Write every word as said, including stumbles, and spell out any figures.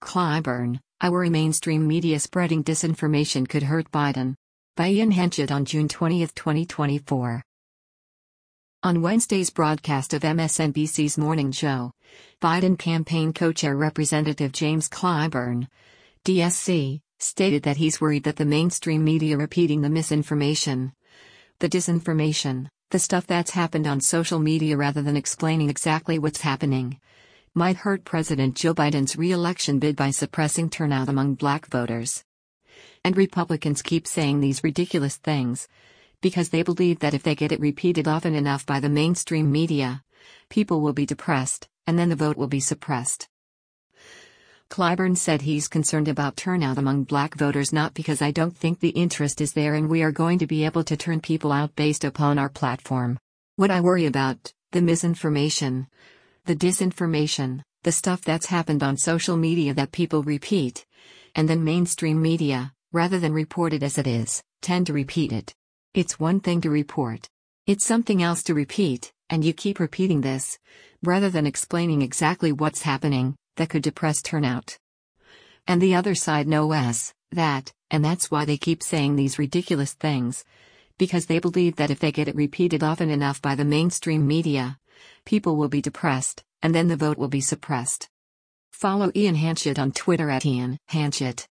Clyburn, I worry mainstream media spreading disinformation could hurt Biden. By Ian Hanchett on June twentieth, twenty twenty-four. On Wednesday's broadcast of M S N B C's Morning Joe, Biden campaign co-chair Representative James Clyburn, D S C, stated that he's worried that the mainstream media repeating the misinformation, the disinformation, the stuff that's happened on social media rather than explaining exactly what's happening, might hurt President Joe Biden's re-election bid by suppressing turnout among black voters. And Republicans keep saying these ridiculous things because they believe that if they get it repeated often enough by the mainstream media, people will be depressed, and then the vote will be suppressed. Clyburn said he's concerned about turnout among black voters not because I don't think the interest is there and we are going to be able to turn people out based upon our platform. What I worry about, the misinformation, the disinformation, the stuff that's happened on social media that people repeat, and then mainstream media, rather than report it as it is, tend to repeat it. It's one thing to report. It's something else to repeat, and you keep repeating this, rather than explaining exactly what's happening, that could depress turnout. And the other side knows that, and that's why they keep saying these ridiculous things, because they believe that if they get it repeated often enough by the mainstream media, people will be depressed, and then the vote will be suppressed. Follow Ian Hanchett on Twitter at Ian Hanchett.